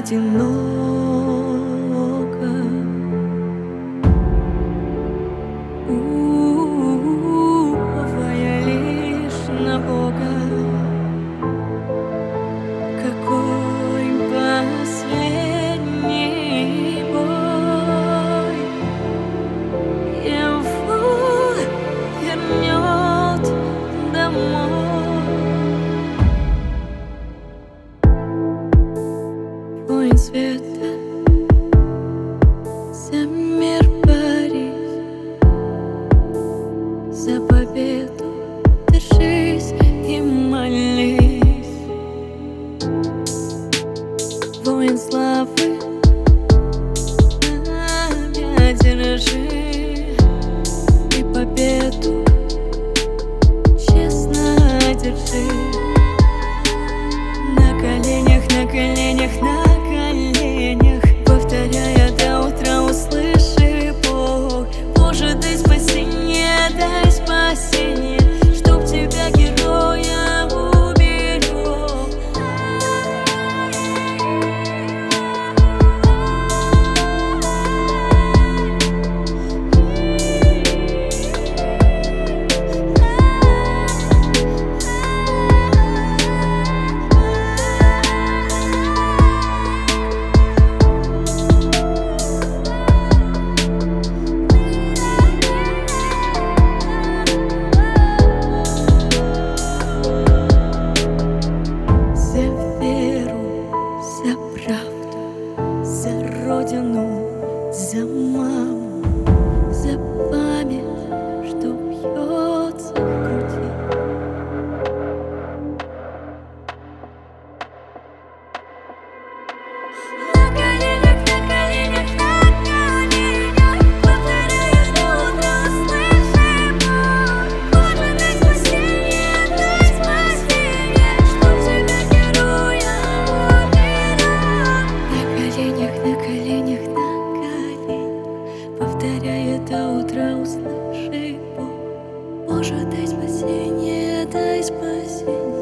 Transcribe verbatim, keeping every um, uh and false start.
одиноко. Уповая лишь на Бога. Какой последний бой его вернет домой. Воин света, за мир борись, за победу держись и молись. Воин славы, знамя держи и победу честно держи. На коленях, на коленях, на коленях, повторяя до утра, услыши Бог. Боже, дай спасение, дай спасение, чтоб тебя, героя, уберег. За родину, за маму, за память, что бьется в груди. На коленях, на коленях, на коленях, повторяя до утра, услыши Бог. Боже, дай спасение, дай спасение, чтоб тебя, героя, уберег. На коленях, на коленях, на коленях, повторяя до утра, услыши Бог. Боже, дай спасение, дай спасение.